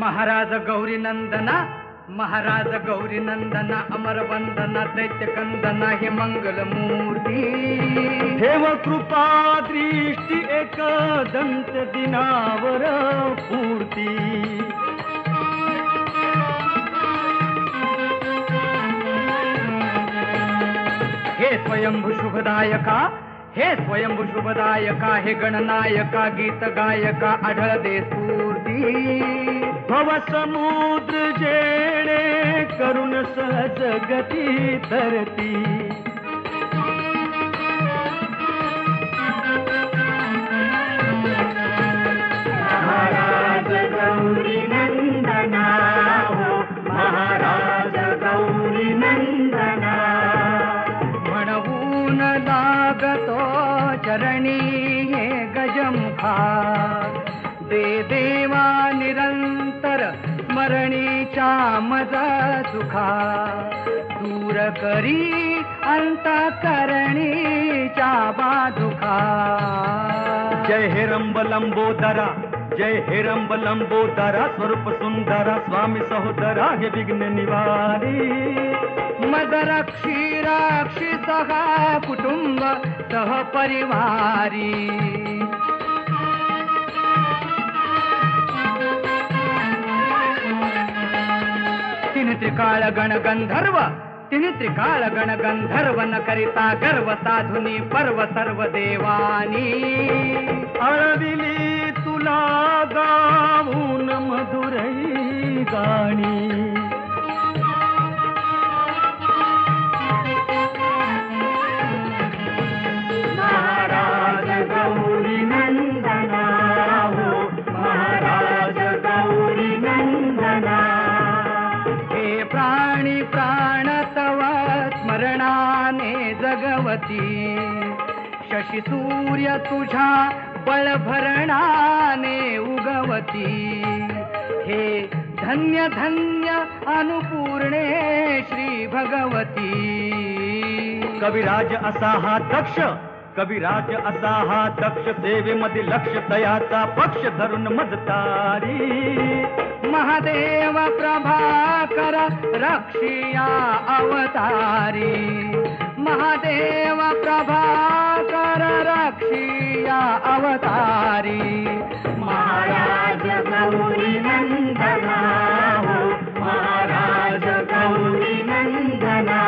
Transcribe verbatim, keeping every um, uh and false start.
महाराज गौरी नंदना, महाराज गौरी नंदना, अमर वंदना, दैत्य कंदना, हे मंगल मूर्ती. देव कृपा दृष्टी एक दंत दिनावर पूर्ती. हे स्वयंभू शुभदायका, हे स्वयंभू शुभदायका, हे गणनायका, गीत गायका, आढळ दे स्फूर्ती. भव समुद्र जेणे करुण सहज गती तरती. महाराज गौरी नंदना हो, महाराज गौरी नंदना. म्हणवून लागतो चरणी हे गजमुखा, दे देवा निरंतर स्मरणीच्या मजा सुखा. दूर करी अंतःकरणीच्या बाधुखा. जय हे रंब लंबोदरा, जय हे रंब लंबोदरा, स्वरूप सुंदरा, स्वामी सहोदरा, हे विघ्न निवारी. मद रक्षी रक्षी सह कुटुंब सह परिवारी. तीन त्रिकाळ गण गंधर्व, तीन त्रिकाळ गण गंधर्व, न करिता गर्व साधुनी पर्व सर्व देवानी. अळविली तुला गाऊन मधुरई गाणी. महाराज गौरी नंदना हो, महाराज गौरी नंदना. हे प्राणी प्राण तव स्मरणाने जगवती. शशी सूर्य तुझ्या बळभरणाने उगवती. हे धन्य धन्य अनुपूर्णे श्री भगवती. कविराज असा हा दक्ष, कविराज असा हा दक्ष, सेवेमध्ये लक्ष तयाचा पक्ष धरून मजतारी. महादेव प्रभाकर रक्षिया अवतारी. महादेव प्रभाकर रक्षिया अवतारी. महाराज गौरी नंदना हो, महाराज गौरी नंदना.